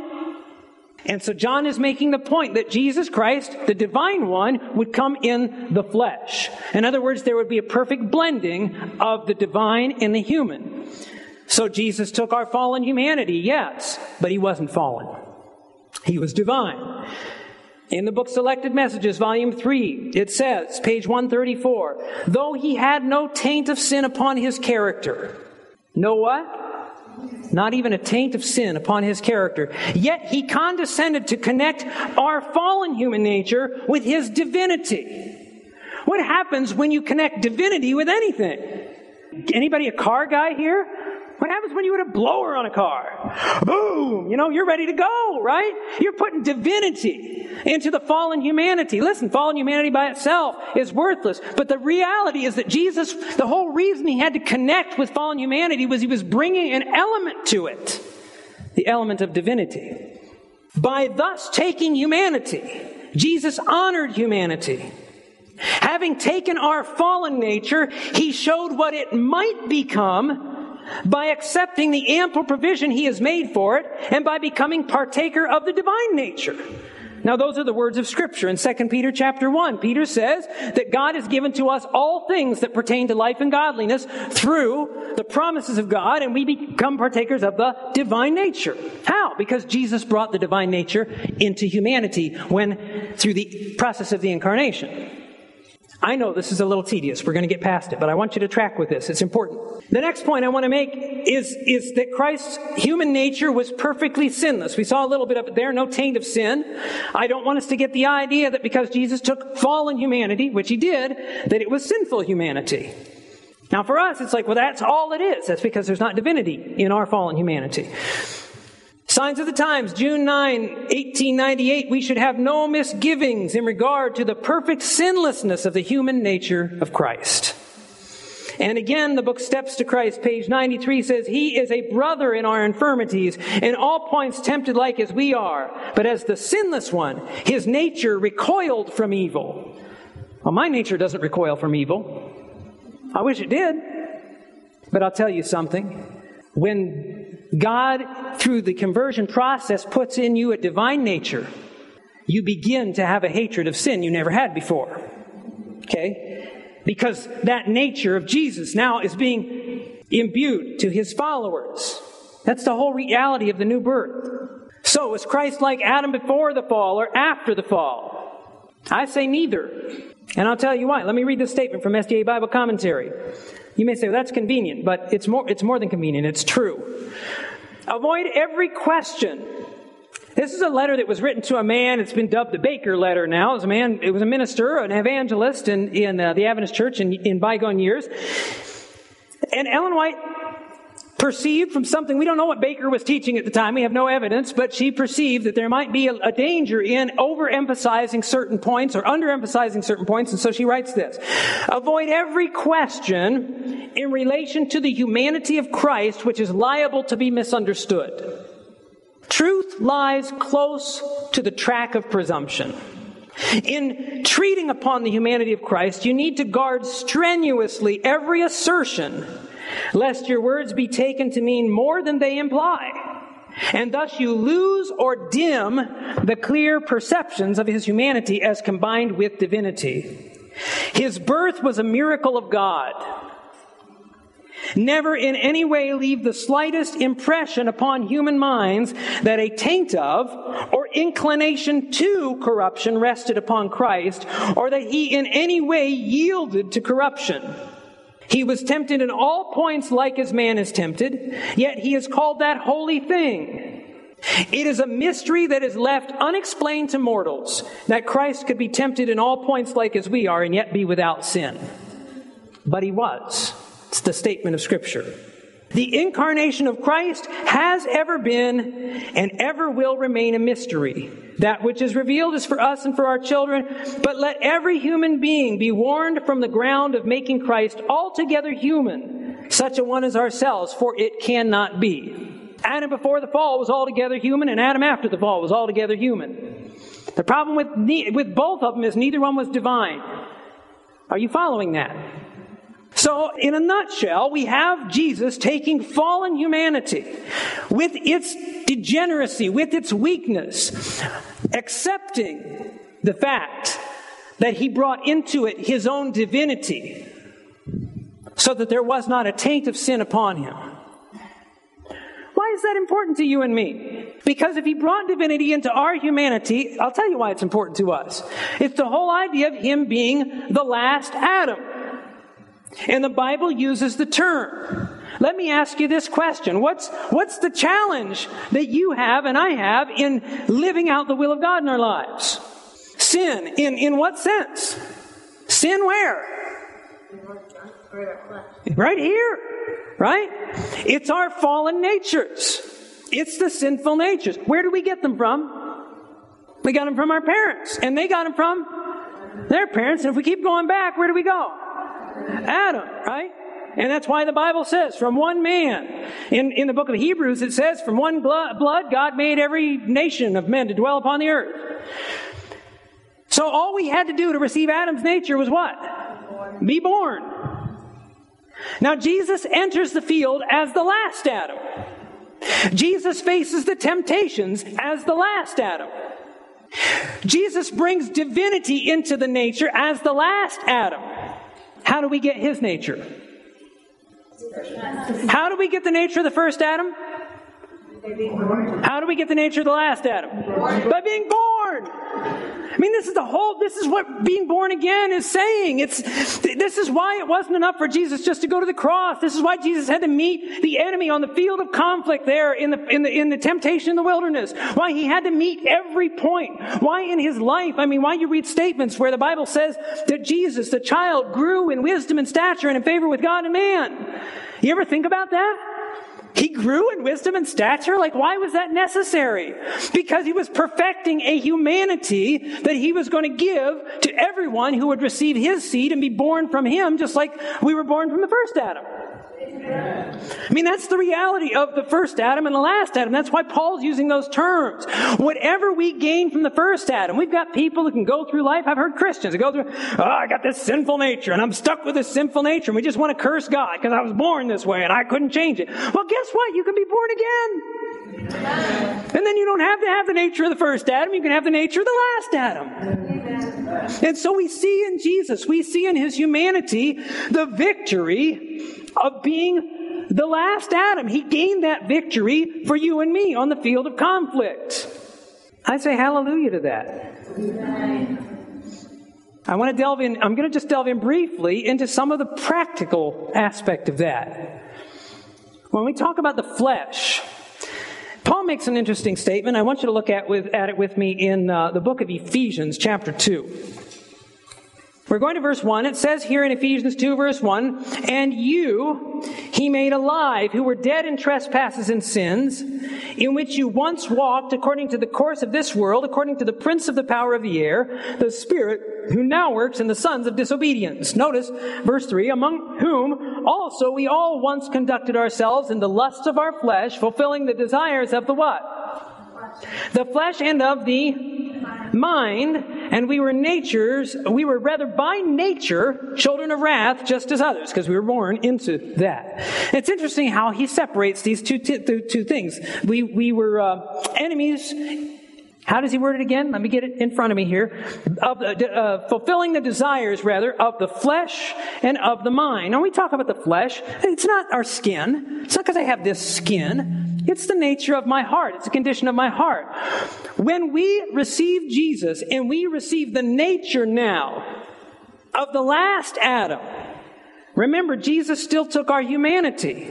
S1: And so John is making the point that Jesus Christ, the divine one, would come in the flesh. In other words, there would be a perfect blending of the divine and the human. So Jesus took our fallen humanity, yes, but he wasn't fallen. He was divine. In the book Selected Messages, volume three, it says, page one thirty-four, though he had no taint of sin upon his character. No what? Not even a taint of sin upon his character. Yet he condescended to connect our fallen human nature with his divinity. What happens when you connect divinity with anything? Anybody a car guy here? What happens when you hit a blower on a car? Boom! You know, you're ready to go, right? You're putting divinity into the fallen humanity. Listen, fallen humanity by itself is worthless. But the reality is that Jesus, the whole reason he had to connect with fallen humanity was he was bringing an element to it. The element of divinity. By thus taking humanity, Jesus honored humanity. Having taken our fallen nature, he showed what it might become by accepting the ample provision he has made for it, and by becoming partaker of the divine nature. Now, those are the words of Scripture. In Second Peter chapter one, Peter says that God has given to us all things that pertain to life and godliness through the promises of God, and we become partakers of the divine nature. How? Because Jesus brought the divine nature into humanity when, through the process of the incarnation. I know this is a little tedious. We're going to get past it, but I want you to track with this. It's important. The next point I want to make is, is that Christ's human nature was perfectly sinless. We saw a little bit of it there, no taint of sin. I don't want us to get the idea that because Jesus took fallen humanity, which he did, that it was sinful humanity. Now for us, it's like, well, that's all it is. That's because there's not divinity in our fallen humanity. Signs of the Times, June ninth, eighteen ninety-eight, we should have no misgivings in regard to the perfect sinlessness of the human nature of Christ. And again, the book Steps to Christ, page ninety-three, says, he is a brother in our infirmities, in all points tempted like as we are, but as the sinless one, his nature recoiled from evil. Well, my nature doesn't recoil from evil. I wish it did. But I'll tell you something. When God, through the conversion process, puts in you a divine nature, you begin to have a hatred of sin you never had before. Okay? Because that nature of Jesus now is being imbued to his followers. That's the whole reality of the new birth. So, is Christ like Adam before the fall or after the fall? I say neither. And I'll tell you why. Let me read this statement from S D A Bible Commentary. You may say, well, that's convenient, but it's more, it's more than convenient. It's true. Avoid every question. This is a letter that was written to a man. It's been dubbed the Baker letter now. It was a man, it was a minister, an evangelist in, in uh, the Adventist church in, in bygone years. And Ellen White perceived from something, we don't know what Baker was teaching at the time, we have no evidence, but she perceived that there might be a, a danger in overemphasizing certain points or underemphasizing certain points, and so she writes this. Avoid every question in relation to the humanity of Christ which is liable to be misunderstood. Truth lies close to the track of presumption. In treating upon the humanity of Christ, you need to guard strenuously every assertion, lest your words be taken to mean more than they imply, and thus you lose or dim the clear perceptions of his humanity as combined with divinity. His birth was a miracle of God. Never in any way leave the slightest impression upon human minds that a taint of or inclination to corruption rested upon Christ, or that he in any way yielded to corruption. He was tempted in all points like as man is tempted, yet he is called that holy thing. It is a mystery that is left unexplained to mortals, that Christ could be tempted in all points like as we are and yet be without sin. But he was. It's the statement of Scripture. The incarnation of Christ has ever been and ever will remain a mystery. That which is revealed is for us and for our children, but let every human being be warned from the ground of making Christ altogether human, such a one as ourselves, for it cannot be. Adam before the fall was altogether human, and Adam after the fall was altogether human. The problem with, ne- with both of them is neither one was divine. Are you following that? So, in a nutshell, we have Jesus taking fallen humanity with its degeneracy, with its weakness, accepting the fact that he brought into it his own divinity so that there was not a taint of sin upon him. Why is that important to you and me? Because if he brought divinity into our humanity, I'll tell you why it's important to us. It's the whole idea of him being the last Adam. And the Bible uses the term. Let me ask you this question. What's, what's the challenge that you have and I have in living out the will of God in our lives? Sin. In, in what sense? Sin where? Right here. Right? It's our fallen natures. It's the sinful natures. Where do we get them from? We got them from our parents. And they got them from their parents. And if we keep going back, where do we go? Adam, right? And that's why the Bible says, from one man. In, in the book of Hebrews, it says, from one blood, blood, God made every nation of men to dwell upon the earth. So all we had to do to receive Adam's nature was what? Be born. Now Jesus enters the field as the last Adam. Jesus faces the temptations as the last Adam. Jesus brings divinity into the nature as the last Adam. How do we get his nature? How do we get the nature of the first Adam? How do we get the nature of the last Adam? By being born. I mean, this is the whole, this is what being born again is saying. It's, this is why it wasn't enough for Jesus just to go to the cross. This is why Jesus had to meet the enemy on the field of conflict there in the, in the, in the temptation in the wilderness. Why he had to meet every point. Why in his life, I mean, why you read statements where the Bible says that Jesus, the child, grew in wisdom and stature and in favor with God and man. You ever think about that? He grew in wisdom and stature? Like, why was that necessary? Because he was perfecting a humanity that he was going to give to everyone who would receive his seed and be born from him, just like we were born from the first Adam. I mean, that's the reality of the first Adam and the last Adam. That's why Paul's using those terms. Whatever we gain from the first Adam, we've got people who can go through life. I've heard Christians that go through, oh, I got this sinful nature and I'm stuck with this sinful nature and we just want to curse God because I was born this way and I couldn't change it. Well, guess what? You can be born again. And then you don't have to have the nature of the first Adam. You can have the nature of the last Adam. And so we see in Jesus, we see in his humanity the victory of being the last Adam. He gained that victory for you and me on the field of conflict. I say hallelujah to that. Amen. I want to delve in, I'm going to just delve in briefly into some of the practical aspect of that. When we talk about the flesh, Paul makes an interesting statement. I want you to look at, with, at it with me in uh, the book of Ephesians, chapter two. We're going to verse one. It says here in Ephesians two, verse one, and you he made alive who were dead in trespasses and sins, in which you once walked according to the course of this world, according to the prince of the power of the air, the spirit who now works in the sons of disobedience. Notice verse three, among whom also we all once conducted ourselves in the lusts of our flesh, fulfilling the desires of the what? The flesh and of the mind, and we were natures, we were rather by nature children of wrath, just as others, because we were born into that. It's interesting how he separates these two t- two things. We we were uh, enemies. How does he word it again? Let me get it in front of me here. Of the, uh, fulfilling the desires, rather, of the flesh and of the mind. Now, when we talk about the flesh, it's not our skin. It's not because I have this skin. It's the nature of my heart. It's the condition of my heart. When we receive Jesus and we receive the nature now of the last Adam, remember, Jesus still took our humanity.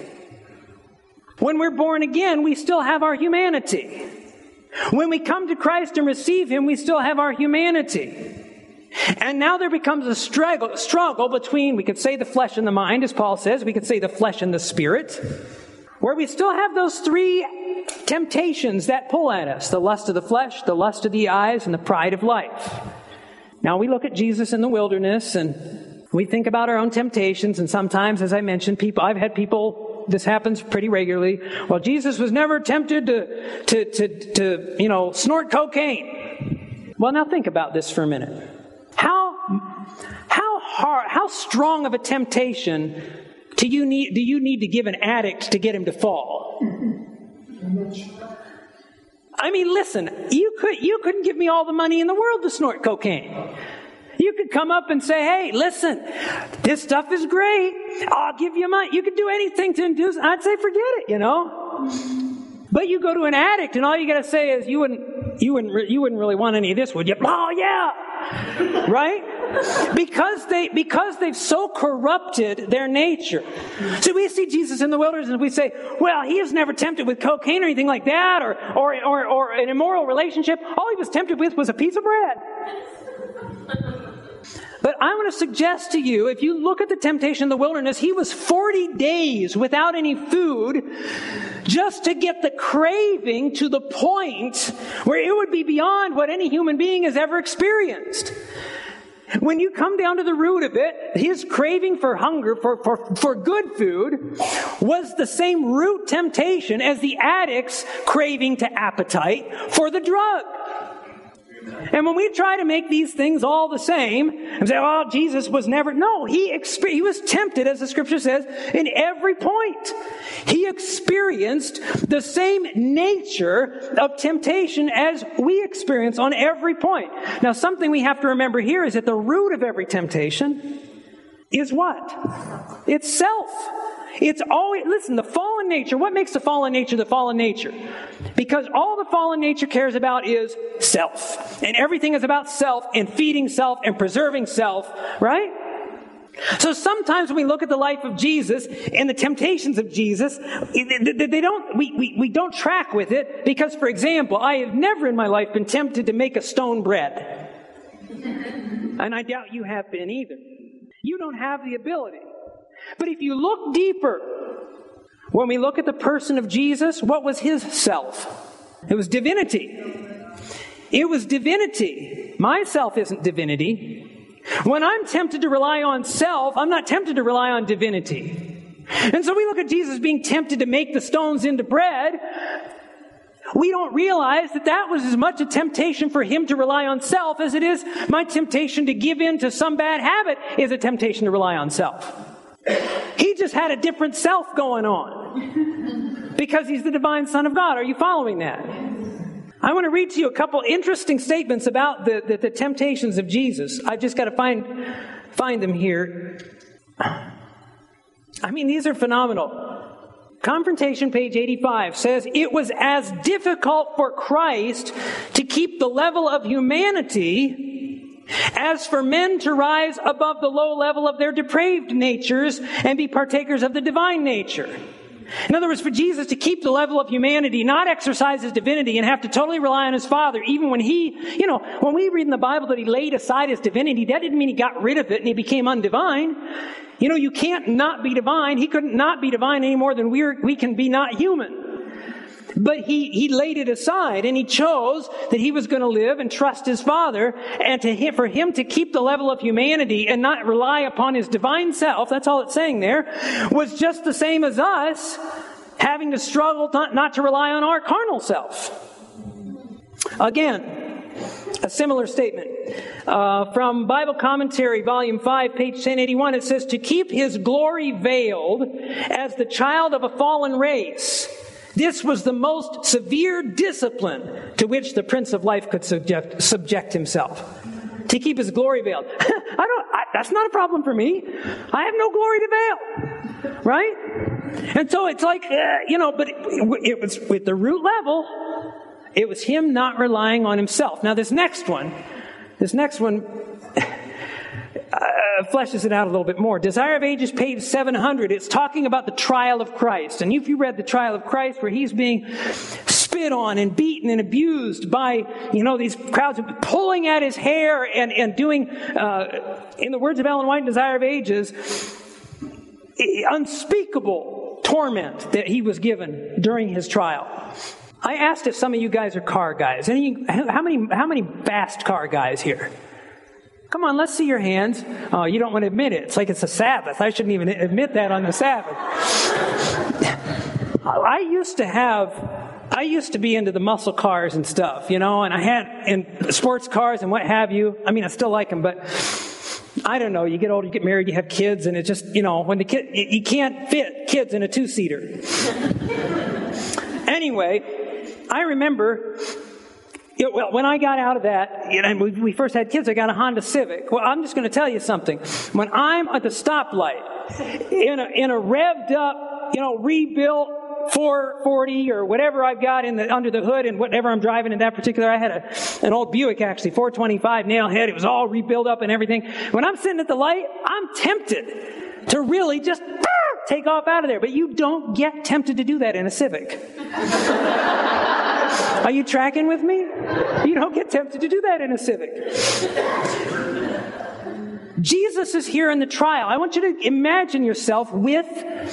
S1: When we're born again, we still have our humanity. When we come to Christ and receive him, we still have our humanity. And now there becomes a struggle, struggle between, we could say the flesh and the mind, as Paul says. We could say the flesh and the spirit. where we still have those three temptations that pull at us: the lust of the flesh, the lust of the eyes, and the pride of life. Now we look at Jesus in the wilderness and we think about our own temptations, and sometimes, as I mentioned, people, I've had people, this happens pretty regularly. Well, Jesus was never tempted to, to, to, to, you know, snort cocaine. Well, now think about this for a minute. How, how hard, how strong of a temptation do you need, do you need to give an addict to get him to fall? I mean, listen, you could, you couldn't give me all the money in the world to snort cocaine. You could come up and say, hey, listen, this stuff is great. I'll give you money. You could do anything to induce. I'd say, forget it, you know. But you go to an addict and all you got to say is, you wouldn't, you wouldn't, re- you wouldn't really want any of this, would you? Oh, yeah. Right? Because they, because they've so corrupted their nature. So we see Jesus in the wilderness and we say, well, he was never tempted with cocaine or anything like that, or, or, or, or an immoral relationship. All he was tempted with was a piece of bread. But I want to suggest to you, if you look at the temptation in the wilderness, he was forty days without any food just to get the craving to the point where it would be beyond what any human being has ever experienced. When you come down to the root of it, his craving for hunger, for, for, for good food, was the same root temptation as the addict's craving to appetite for the drug. And when we try to make these things all the same and say, oh, Jesus was never... No, he, exper- he was tempted, as the scripture says, in every point. He experienced the same nature of temptation as we experience on every point. Now, something we have to remember here is that the root of every temptation is what? It's self. It's always, listen, the fallen nature, what makes the fallen nature the fallen nature? Because all the fallen nature cares about is self. And everything is about self and feeding self and preserving self, right? So sometimes when we look at the life of Jesus and the temptations of Jesus, they don't, we, we, we don't track with it because, for example, I have never in my life been tempted to make a stone bread. And I doubt you have been either. You don't have the ability. But if you look deeper, when we look at the person of Jesus, what was his self? It was divinity. It was divinity. My self isn't divinity. When I'm tempted to rely on self, I'm not tempted to rely on divinity. And so we look at Jesus being tempted to make the stones into bread. We don't realize that that was as much a temptation for him to rely on self as it is my temptation to give in to some bad habit is a temptation to rely on self. He just had a different self going on because he's the divine Son of God. Are you following that? I want to read to you a couple interesting statements about the, the, the temptations of Jesus. I've just got to find, find them here. I mean, these are phenomenal. Confrontation, page eighty-five, says, it was as difficult for Christ to keep the level of humanity as for men to rise above the low level of their depraved natures and be partakers of the divine nature. In other words, for Jesus to keep the level of humanity, not exercise his divinity and have to totally rely on his Father, even when he, you know, when we read in the Bible that he laid aside his divinity, that didn't mean he got rid of it and he became undivine. You know, you can't not be divine. He couldn't not be divine any more than we're, we can be not human. But he, he laid it aside and he chose that he was going to live and trust his Father, and to him, for him to keep the level of humanity and not rely upon his divine self, that's all it's saying there, was just the same as us having to struggle not, not to rely on our carnal self. Again, a similar statement uh, from Bible Commentary, Volume five, page ten eighty-one. It says, to keep his glory veiled as the child of a fallen race, this was the most severe discipline to which the Prince of Life could subject, subject himself. To keep his glory veiled. I don't, I, that's not a problem for me. I have no glory to veil. Right? And so it's like, uh, you know, but it, it was with the root level, it was him not relying on himself. Now this next one, this next one, Uh, fleshes it out a little bit more. Desire of Ages, page seven hundred. It's talking about the trial of Christ. And if you read the trial of Christ, where he's being spit on and beaten and abused by, you know, these crowds pulling at his hair and, and doing, uh, in the words of Ellen White in Desire of Ages, unspeakable torment that he was given during his trial. I asked if some of you guys are car guys. Any, how many, how many fast car guys here? Come on, let's see your hands. Oh, you don't want to admit it. It's like it's a Sabbath. I shouldn't even admit that on the Sabbath. I used to have, I used to be into the muscle cars and stuff, you know, and I had in sports cars and what have you. I mean, I still like them, but I don't know. You get older, you get married, you have kids, and it just, you know, when the kid, you can't fit kids in a two-seater. Anyway, I remember, you know, well, when I got out of that, you know, we, we first had kids, I got a Honda Civic. Well, I'm just going to tell you something. When I'm at the stoplight, in a, in a revved up, you know, rebuilt four forty or whatever I've got in the under the hood and whatever I'm driving in that particular, I had a, an old Buick actually, four twenty-five nail head. It was all rebuilt up and everything. When I'm sitting at the light, I'm tempted to really just take off out of there. But you don't get tempted to do that in a Civic. Are you tracking with me? You don't get tempted to do that in a Civic. Jesus is here in the trial. I want you to imagine yourself with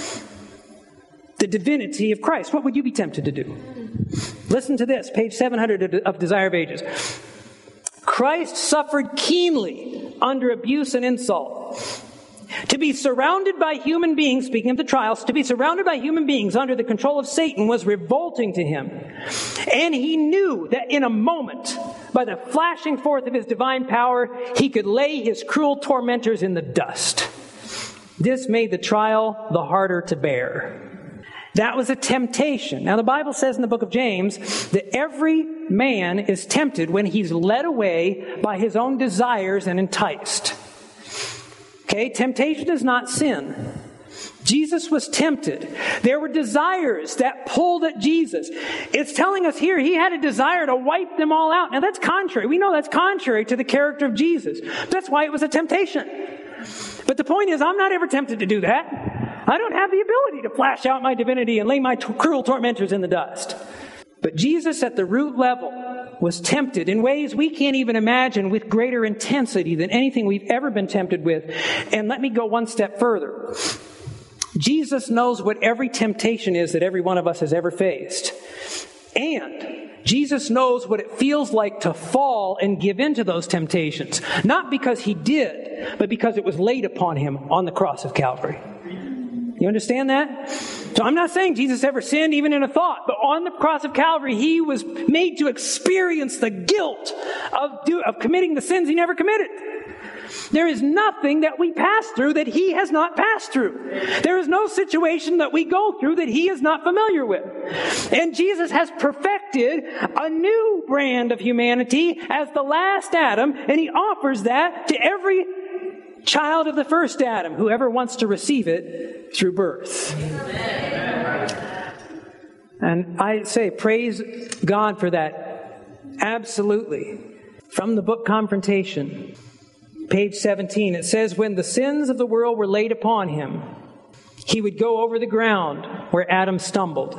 S1: the divinity of Christ. What would you be tempted to do? Listen to this, page seven hundred of Desire of Ages. Christ suffered keenly under abuse and insult. To be surrounded by human beings, speaking of the trials, to be surrounded by human beings under the control of Satan was revolting to him. And he knew that in a moment, by the flashing forth of his divine power, he could lay his cruel tormentors in the dust. This made the trial the harder to bear. That was a temptation. Now, the Bible says in the book of James that every man is tempted when he's led away by his own desires and enticed. Okay, temptation is not sin. Jesus was tempted. There were desires that pulled at Jesus. It's telling us here he had a desire to wipe them all out. Now, that's contrary. We know that's contrary to the character of Jesus. That's why it was a temptation. But the point is, I'm not ever tempted to do that. I don't have the ability to flash out my divinity and lay my t- cruel tormentors in the dust. But Jesus at the root level was tempted in ways we can't even imagine, with greater intensity than anything we've ever been tempted with. And let me go one step further. Jesus knows what every temptation is that every one of us has ever faced. And Jesus knows what it feels like to fall and give in to those temptations. Not because he did, but because it was laid upon him on the cross of Calvary. You understand that? So I'm not saying Jesus ever sinned even in a thought, but on the cross of Calvary, he was made to experience the guilt of, do, of committing the sins he never committed. There is nothing that we pass through that he has not passed through. There is no situation that we go through that he is not familiar with. And Jesus has perfected a new brand of humanity as the last Adam, and he offers that to every child of the first Adam, whoever wants to receive it through birth. Amen. And I say, praise God for that. Absolutely. From the book Confrontation, page seventeen, it says, when the sins of the world were laid upon him, he would go over the ground where Adam stumbled.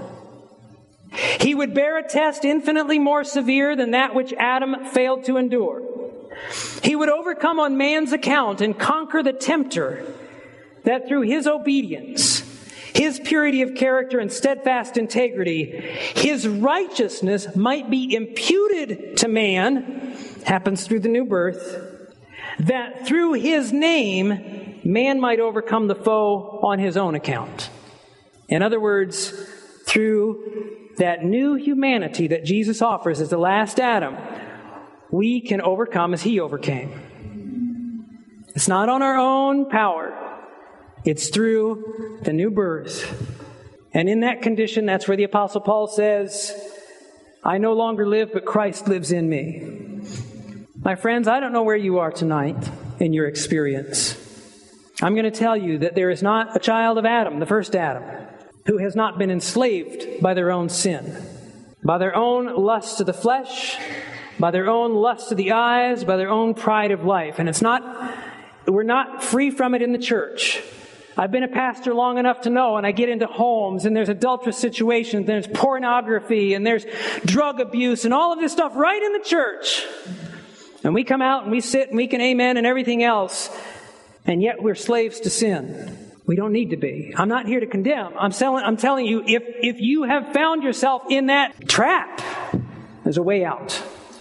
S1: He would bear a test infinitely more severe than that which Adam failed to endure. He would overcome on man's account and conquer the tempter, that through his obedience, his purity of character and steadfast integrity, his righteousness might be imputed to man, happens through the new birth, that through his name, man might overcome the foe on his own account. In other words, through that new humanity that Jesus offers as the last Adam, we can overcome as he overcame. It's not on our own power. It's through the new birth. And in that condition, that's where the Apostle Paul says, I no longer live, but Christ lives in me. My friends, I don't know where you are tonight in your experience. I'm going to tell you that there is not a child of Adam, the first Adam, who has not been enslaved by their own sin, by their own lust of the flesh, by their own lust of the eyes, by their own pride of life. And it's not, we're not free from it in the church. I've been a pastor long enough to know, and I get into homes, and there's adulterous situations, there's pornography, and there's drug abuse, and all of this stuff right in the church. And we come out, and we sit, and we can amen and everything else, and yet we're slaves to sin. We don't need to be. I'm not here to condemn. I'm telling, I'm telling you, if, if you have found yourself in that trap, there's a way out.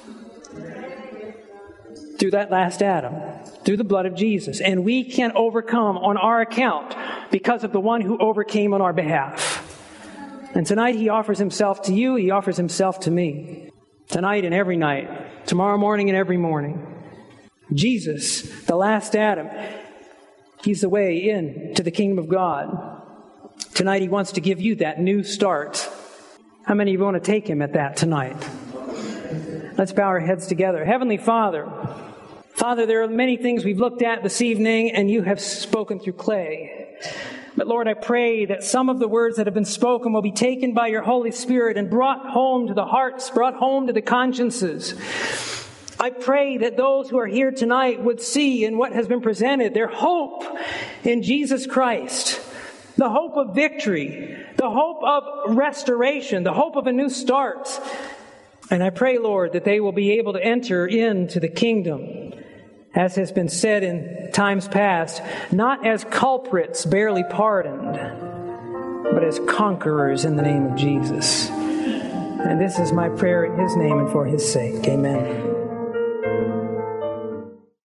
S1: Through that last Adam, through the blood of Jesus. And we can overcome on our account because of the one who overcame on our behalf. And tonight he offers himself to you. He offers himself to me. Tonight and every night. Tomorrow morning and every morning. Jesus, the last Adam, he's the way in to the kingdom of God. Tonight he wants to give you that new start. How many of you want to take him at that tonight? Let's bow our heads together. Heavenly Father, Father, there are many things we've looked at this evening, and you have spoken through clay. But Lord, I pray that some of the words that have been spoken will be taken by your Holy Spirit and brought home to the hearts, brought home to the consciences. I pray that those who are here tonight would see in what has been presented their hope in Jesus Christ, the hope of victory, the hope of restoration, the hope of a new start. And I pray, Lord, that they will be able to enter into the kingdom, as has been said in times past, not as culprits barely pardoned, but as conquerors in the name of Jesus. And this is my prayer in his name and for his sake. Amen.